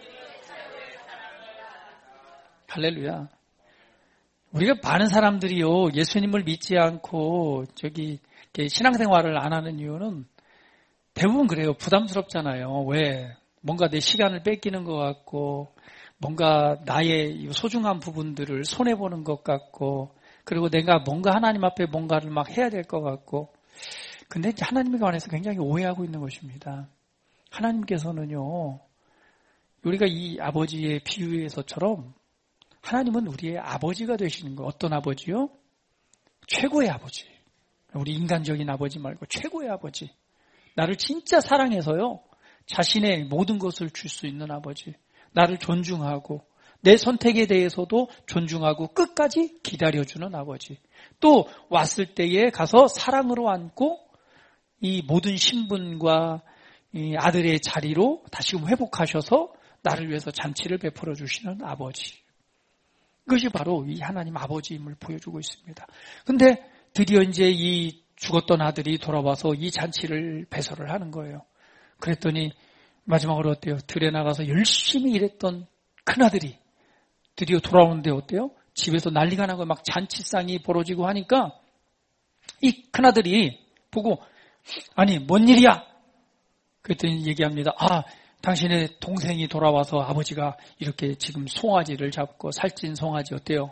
할렐루야. 우리가 많은 사람들이요 예수님을 믿지 않고 저기 신앙생활을 안 하는 이유는 대부분 그래요. 부담스럽잖아요. 왜? 뭔가 내 시간을 뺏기는 것 같고 뭔가 나의 소중한 부분들을 손해보는 것 같고 그리고 내가 뭔가 하나님 앞에 뭔가를 막 해야 될 것 같고 근데 하나님에 관해서 굉장히 오해하고 있는 것입니다. 하나님께서는요 우리가 이 아버지의 비유에서처럼 하나님은 우리의 아버지가 되시는 거예요. 어떤 아버지요? 최고의 아버지. 우리 인간적인 아버지 말고 최고의 아버지. 나를 진짜 사랑해서요. 자신의 모든 것을 줄 수 있는 아버지. 나를 존중하고 내 선택에 대해서도 존중하고 끝까지 기다려주는 아버지. 또 왔을 때에 가서 사랑으로 안고 이 모든 신분과 이 아들의 자리로 다시금 회복하셔서 나를 위해서 잔치를 베풀어 주시는 아버지. 이것이 바로 이 하나님 아버지임을 보여주고 있습니다. 그런데 드디어 이제 이 죽었던 아들이 돌아와서 이 잔치를 배설을 하는 거예요. 그랬더니 마지막으로 어때요? 들에 나가서 열심히 일했던 큰아들이 드디어 돌아오는데 어때요? 집에서 난리가 나고 막 잔치상이 벌어지고 하니까 이 큰아들이 보고 아니 뭔 일이야? 그랬더니 얘기합니다. 아 당신의 동생이 돌아와서 아버지가 이렇게 지금 송아지를 잡고 살찐 송아지 어때요?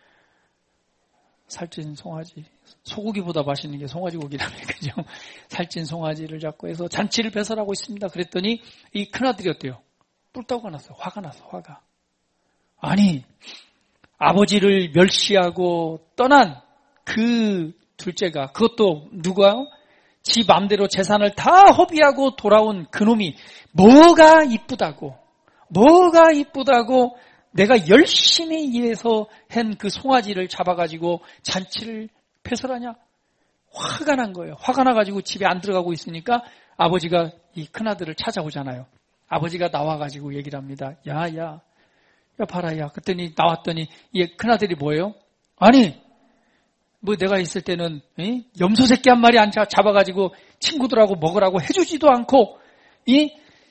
살찐 송아지. 소고기보다 맛있는 게 송아지 고기라며, 그죠? 살찐 송아지를 잡고 해서 잔치를 배설하고 있습니다. 그랬더니 이 큰아들이 어때요? 뿔따구가 났어요. 화가 났어, 화가. 아니, 아버지를 멸시하고 떠난 그 둘째가, 그것도 누가요? 지 맘대로 재산을 다 허비하고 돌아온 그놈이 뭐가 이쁘다고, 뭐가 이쁘다고 내가 열심히 일해서 한 그 송아지를 잡아가지고 잔치를 배설하냐? 화가 난 거예요. 화가 나가지고 집에 안 들어가고 있으니까 아버지가 이 큰아들을 찾아오잖아요. 아버지가 나와가지고 얘기를 합니다. 야, 야, 야, 봐라, 야. 그랬더니 나왔더니 이 큰아들이 뭐예요? 아니, 뭐 내가 있을 때는 이? 염소 새끼 한 마리 안 잡아가지고 친구들하고 먹으라고 해주지도 않고 이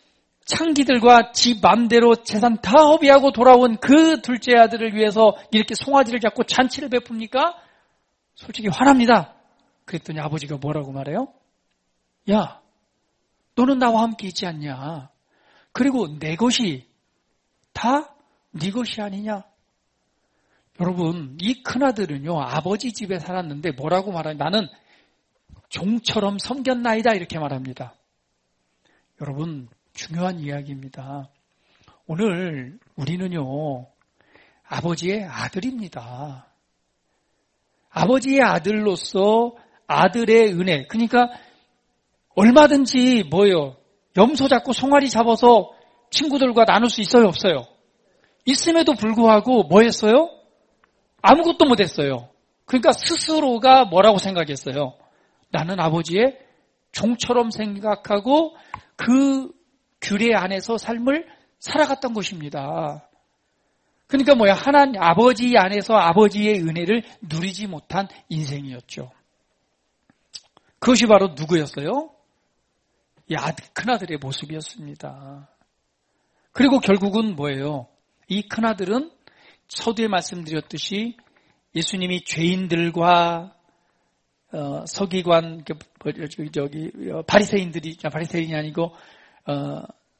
창기들과 지 맘대로 재산 다 허비하고 돌아온 그 둘째 아들을 위해서 이렇게 송아지를 잡고 잔치를 베풉니까? 솔직히 화납니다. 그랬더니 아버지가 뭐라고 말해요? 야, 너는 나와 함께 있지 않냐? 그리고 내 것이 다 네 것이 아니냐? 여러분, 이 큰아들은요, 아버지 집에 살았는데 뭐라고 말하냐? 나는 종처럼 섬겼나이다 이렇게 말합니다. 여러분, 중요한 이야기입니다. 오늘 우리는요, 아버지의 아들입니다. 아버지의 아들로서 아들의 은혜, 그러니까 얼마든지 뭐예요? 염소 잡고 송아리 잡아서 친구들과 나눌 수 있어요, 없어요? 있음에도 불구하고 뭐 했어요? 아무것도 못했어요. 그러니까 스스로가 뭐라고 생각했어요? 나는 아버지의 종처럼 생각하고 그 규례 안에서 삶을 살아갔던 것입니다. 그러니까 뭐야? 하나님 아버지 안에서 아버지의 은혜를 누리지 못한 인생이었죠. 그것이 바로 누구였어요? 이 아들, 큰아들의 모습이었습니다. 그리고 결국은 뭐예요? 이 큰아들은 서두에 말씀드렸듯이 예수님이 죄인들과 어, 서기관, 저기, 저기, 바리새인들이, 바리새인이 아니고, 어,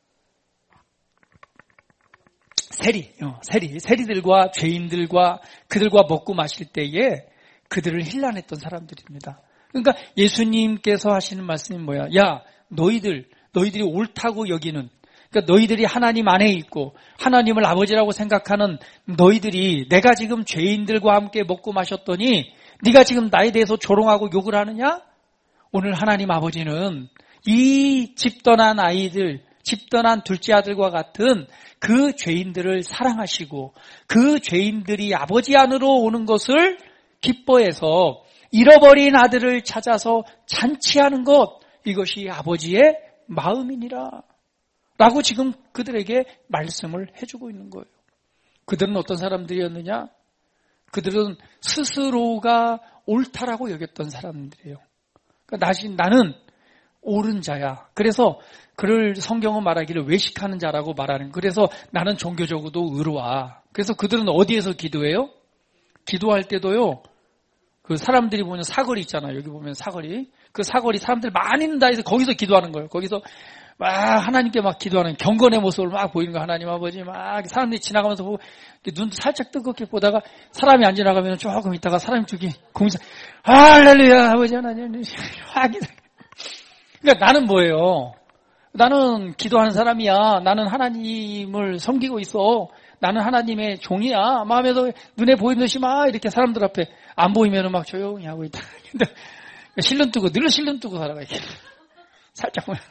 세리, 어, 세리, 세리들과 죄인들과 그들과 먹고 마실 때에 그들을 힐난했던 사람들입니다. 그러니까 예수님께서 하시는 말씀이 뭐야? 야, 너희들, 너희들이 옳다고 여기는, 그러니까 너희들이 하나님 안에 있고 하나님을 아버지라고 생각하는 너희들이 내가 지금 죄인들과 함께 먹고 마셨더니 네가 지금 나에 대해서 조롱하고 욕을 하느냐? 오늘 하나님 아버지는 이 집 떠난 아이들, 집 떠난 둘째 아들과 같은 그 죄인들을 사랑하시고 그 죄인들이 아버지 안으로 오는 것을 기뻐해서 잃어버린 아들을 찾아서 잔치하는 것, 이것이 아버지의 마음이니라 라고 지금 그들에게 말씀을 해주고 있는 거예요. 그들은 어떤 사람들이었느냐? 그들은 스스로가 옳다라고 여겼던 사람들이에요. 그러니까 나는 옳은 자야. 그래서 그를 성경은 말하기를 외식하는 자라고 말하는. 그래서 나는 종교적으로도 의로와. 그래서 그들은 어디에서 기도해요? 기도할 때도요. 그 사람들이 보면 사거리 있잖아요. 여기 보면 사거리. 그 사거리 사람들 많이 있는 데서 거기서 기도하는 거예요. 거기서 막 하나님께 막 기도하는 경건의 모습을 막 보이는 거 하나님 아버지 막 사람들이 지나가면서 보고 눈도 살짝 뜨겁게 보다가 사람이 안 지나가면 조금 있다가 사람이 저기 공사 할렐루야 아버지 하나님 확 그러니까 나는 뭐예요? 나는 기도하는 사람이야. 나는 하나님을 섬기고 있어. 나는 하나님의 종이야. 마음에도 눈에 보이는 듯이 막 이렇게 사람들 앞에 안 보이면 막 조용히 하고 있다. 근데 실눈 뜨고 늘 실눈 뜨고 살아가 이렇게 살짝 보면.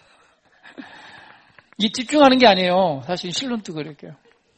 이 집중하는 게 아니에요. 사실 실눈 뜨고 이렇게요.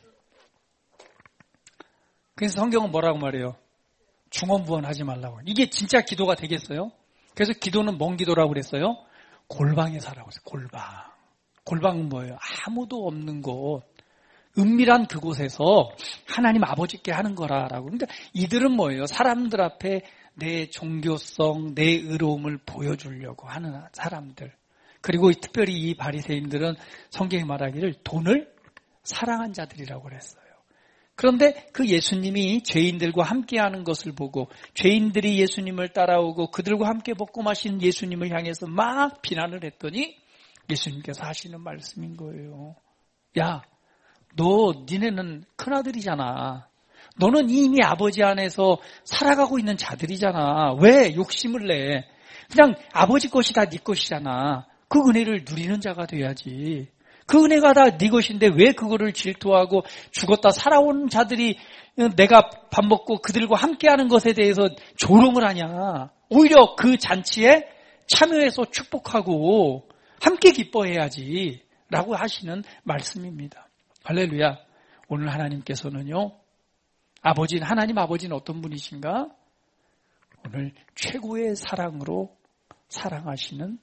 그래서 성경은 뭐라고 말해요? 중언부언하지 말라고. 이게 진짜 기도가 되겠어요? 그래서 기도는 뭔 기도라고 그랬어요? 골방에 살라고 했어요. 골방. 골방은 뭐예요? 아무도 없는 곳. 은밀한 그곳에서 하나님 아버지께 하는 거라라고. 그러니까 이들은 뭐예요? 사람들 앞에 내 종교성, 내 의로움을 보여주려고 하는 사람들. 그리고 특별히 이 바리새인들은 성경이 말하기를 돈을 사랑한 자들이라고 그랬어요. 그런데 그 예수님이 죄인들과 함께하는 것을 보고 죄인들이 예수님을 따라오고 그들과 함께 먹고 마신 예수님을 향해서 막 비난을 했더니 예수님께서 하시는 말씀인 거예요. 야, 너 니네는 큰아들이잖아. 너는 이미 아버지 안에서 살아가고 있는 자들이잖아. 왜 욕심을 내? 그냥 아버지 것이 다 네 것이잖아. 그 은혜를 누리는 자가 돼야지. 그 은혜가 다 네 것인데 왜 그거를 질투하고 죽었다 살아온 자들이 내가 밥 먹고 그들과 함께하는 것에 대해서 조롱을 하냐. 오히려 그 잔치에 참여해서 축복하고 함께 기뻐해야지 라고 하시는 말씀입니다. 할렐루야. 오늘 하나님께서는요. 아버지, 하나님 아버지는 어떤 분이신가? 오늘 최고의 사랑으로 사랑하시는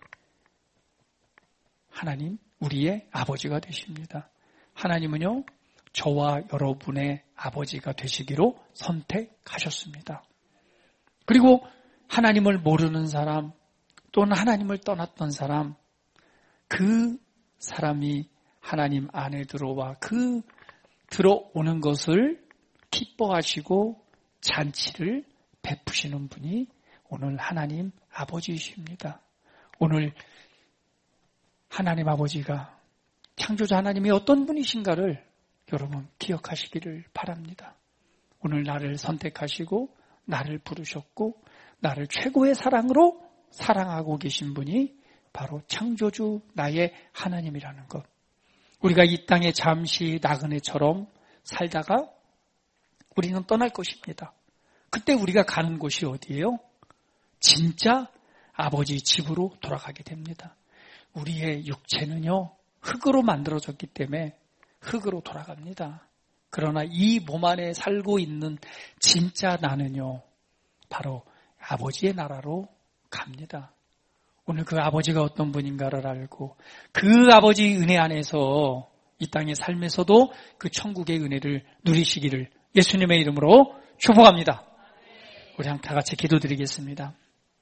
하나님, 우리의 아버지가 되십니다. 하나님은요, 저와 여러분의 아버지가 되시기로 선택하셨습니다. 그리고 하나님을 모르는 사람, 또는 하나님을 떠났던 사람, 그 사람이 하나님 안에 들어와 그 들어오는 것을 기뻐하시고 잔치를 베푸시는 분이 오늘 하나님 아버지이십니다. 오늘 하나님 아버지가 창조자 하나님이 어떤 분이신가를 여러분 기억하시기를 바랍니다. 오늘 나를 선택하시고 나를 부르셨고 나를 최고의 사랑으로 사랑하고 계신 분이 바로 창조주 나의 하나님이라는 것. 우리가 이 땅에 잠시 나그네처럼 살다가 우리는 떠날 것입니다. 그때 우리가 가는 곳이 어디예요? 진짜 아버지 집으로 돌아가게 됩니다. 우리의 육체는요, 흙으로 만들어졌기 때문에 흙으로 돌아갑니다. 그러나 이 몸 안에 살고 있는 진짜 나는요, 바로 아버지의 나라로 갑니다. 오늘 그 아버지가 어떤 분인가를 알고 그 아버지 은혜 안에서 이 땅의 삶에서도 그 천국의 은혜를 누리시기를 예수님의 이름으로 축복합니다. 우리 다 같이 기도드리겠습니다.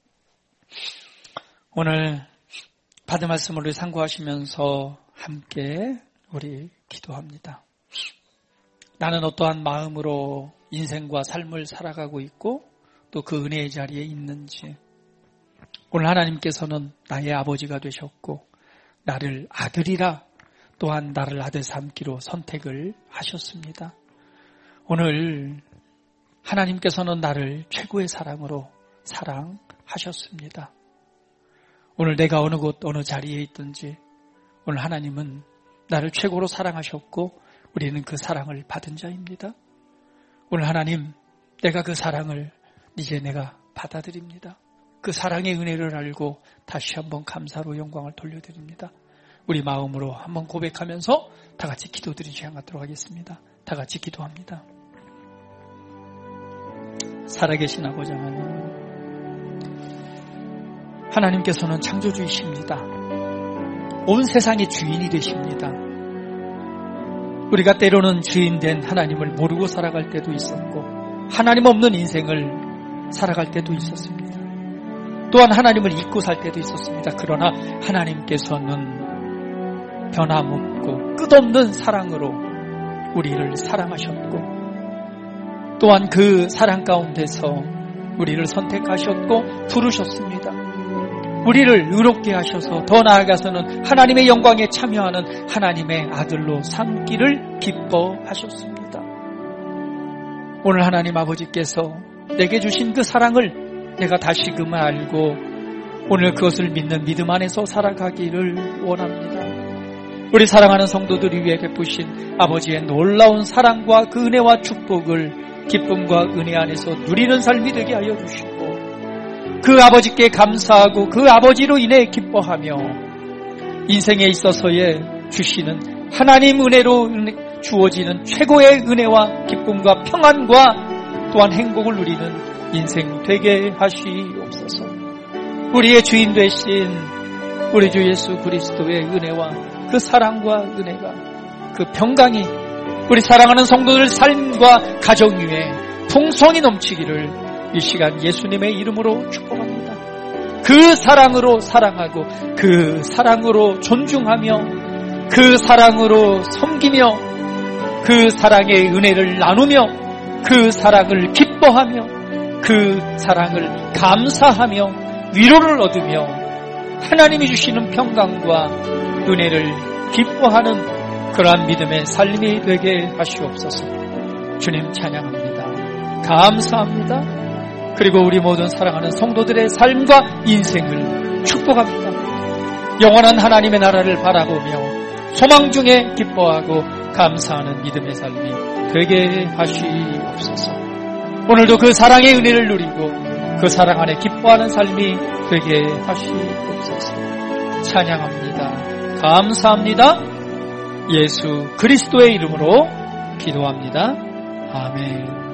오늘 받은 말씀을 상고하시면서 함께 우리 기도합니다. 나는 어떠한 마음으로 인생과 삶을 살아가고 있고 또 그 은혜의 자리에 있는지, 오늘 하나님께서는 나의 아버지가 되셨고 나를 아들이라 또한 나를 아들 삼기로 선택을 하셨습니다. 오늘 하나님께서는 나를 최고의 사랑으로 사랑하셨습니다. 오늘 내가 어느 곳 어느 자리에 있든지 오늘 하나님은 나를 최고로 사랑하셨고 우리는 그 사랑을 받은 자입니다. 오늘 하나님, 내가 그 사랑을 이제 내가 받아들입니다. 그 사랑의 은혜를 알고 다시 한번 감사로 영광을 돌려드립니다. 우리 마음으로 한번 고백하면서 다 같이 기도드리지 않도록 하겠습니다. 다 같이 기도합니다. 살아계신 아버지 하나님, 하나님께서는 창조주이십니다. 온 세상의 주인이 되십니다. 우리가 때로는 주인된 하나님을 모르고 살아갈 때도 있었고 하나님 없는 인생을 살아갈 때도 있었습니다. 또한 하나님을 잊고 살 때도 있었습니다. 그러나 하나님께서는 변함없고 끝없는 사랑으로 우리를 사랑하셨고 또한 그 사랑 가운데서 우리를 선택하셨고 부르셨습니다. 우리를 의롭게 하셔서 더 나아가서는 하나님의 영광에 참여하는 하나님의 아들로 삼기를 기뻐하셨습니다. 오늘 하나님 아버지께서 내게 주신 그 사랑을 내가 다시금 알고 오늘 그것을 믿는 믿음 안에서 살아가기를 원합니다. 우리 사랑하는 성도들이 위해 베푸신 아버지의 놀라운 사랑과 그 은혜와 축복을 기쁨과 은혜 안에서 누리는 삶이 되게 하여 주시고 그 아버지께 감사하고 그 아버지로 인해 기뻐하며 인생에 있어서의 주시는 하나님 은혜로 주어지는 최고의 은혜와 기쁨과 평안과 또한 행복을 누리는 인생 되게 하시옵소서. 우리의 주인 되신 우리 주 예수 그리스도의 은혜와 그 사랑과 은혜가 그 평강이 우리 사랑하는 성도들 삶과 가정 위에 풍성이 넘치기를 이 시간 예수님의 이름으로 축복합니다. 그 사랑으로 사랑하고 그 사랑으로 존중하며 그 사랑으로 섬기며 그 사랑의 은혜를 나누며 그 사랑을 기뻐하며 그 사랑을 감사하며 위로를 얻으며 하나님이 주시는 평강과 은혜를 기뻐하는 그러한 믿음의 삶이 되게 하시옵소서. 주님 찬양합니다. 감사합니다. 그리고 우리 모든 사랑하는 성도들의 삶과 인생을 축복합니다. 영원한 하나님의 나라를 바라보며 소망 중에 기뻐하고 감사하는 믿음의 삶이 되게 하시옵소서. 오늘도 그 사랑의 은혜를 누리고 그 사랑 안에 기뻐하는 삶이 되게 하시옵소서. 찬양합니다. 감사합니다. 예수 그리스도의 이름으로 기도합니다. 아멘.